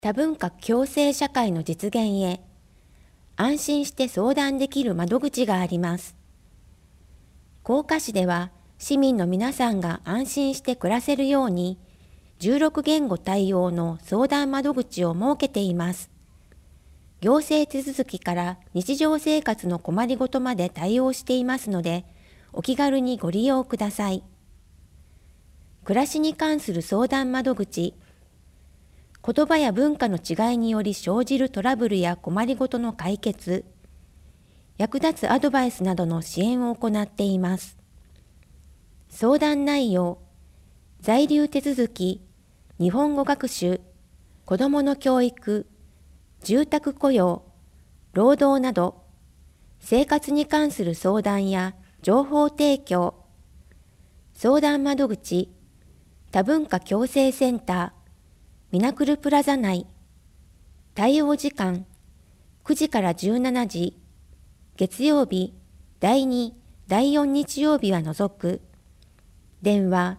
多文化共生社会の実現へ、安心して相談できる窓口があります。甲賀市では、市民の皆さんが安心して暮らせるように、16言語対応の相談窓口を設けています。行政手続きから日常生活の困りごとまで対応していますので、お気軽にご利用ください。暮らしに関する相談窓口。言葉や文化の違いにより生じるトラブルや困りごとの解決、役立つアドバイスなどの支援を行っています。相談内容、在留手続き、日本語学習、子どもの教育、住宅雇用、労働など、生活に関する相談や情報提供、相談窓口、多文化共生センター、ミナクルプラザ内、対応時間、9時から17時、月曜日、第2、第4日曜日は除く、電話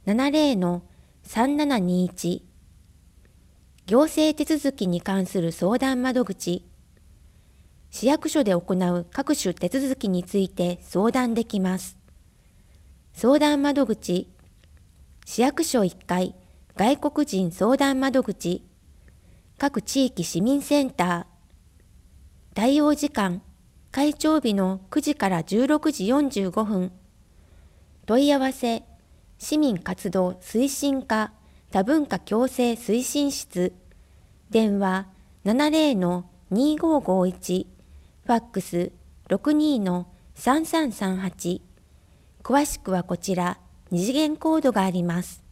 70-3721、行政手続きに関する相談窓口、市役所で行う各種手続きについて相談できます。相談窓口、市役所1階、外国人相談窓口、各地域市民センター、対応時間、開庁日の9時から16時45分、問い合わせ、市民活動推進課多文化共生推進室、電話70-2551、ファックス62-3338、詳しくはこちら、二次元コードがあります。